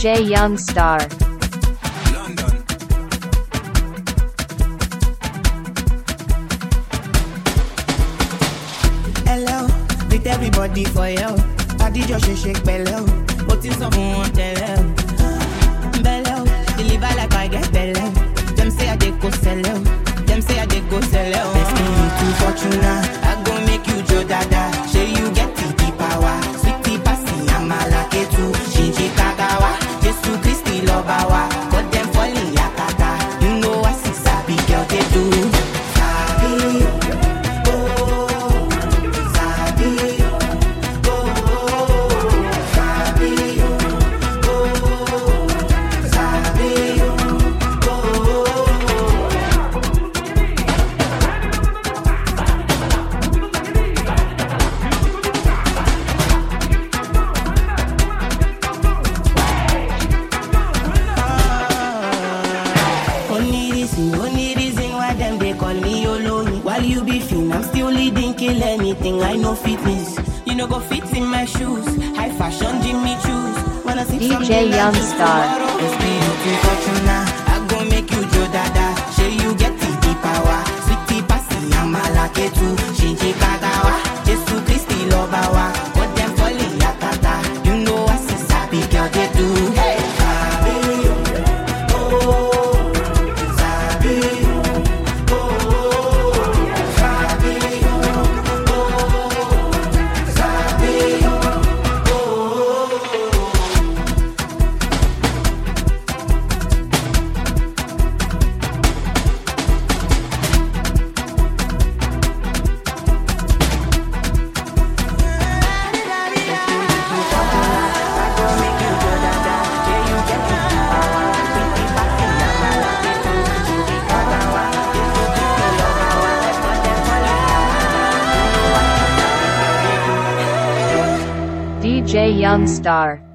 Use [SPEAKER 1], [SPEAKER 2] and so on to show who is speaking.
[SPEAKER 1] DJ Young Star.
[SPEAKER 2] London.
[SPEAKER 3] Hello, with everybody for you. Body just shake bello. But it's someone tell you. Bello, deliver like I get bello. Them say I dey go sell out. Them say I dey go sell out. Best me to Fortuna. I go make you Joe Dada. Say you get the power. Sweetie passy, I'm a lucky too. Shinji Kagawa, Jesus Christi Lobawa. Got them falling yakata. You know what see sabi girl they do. Sabi, oh, sabi, oh, sabi, oh, sabi, oh. Only reason why them they call me Yolo. While you be fin, I'm still leading, kill anything. I know fitness. You know go fit in my shoes. High fashion, Jimmy choose. Wanna see
[SPEAKER 1] DJ Young Star.
[SPEAKER 3] I go make you Joe Dada. Say you get the power. Sweetie passy, I'm a lucky too. Shinji Kagawa, Jesus Christi Lobawa. Got them falling yakata. You know I see sabi girl they do. Hey, sabi, oh, sabi, oh, sabi, oh, sabi, oh.
[SPEAKER 1] DJ Young Star.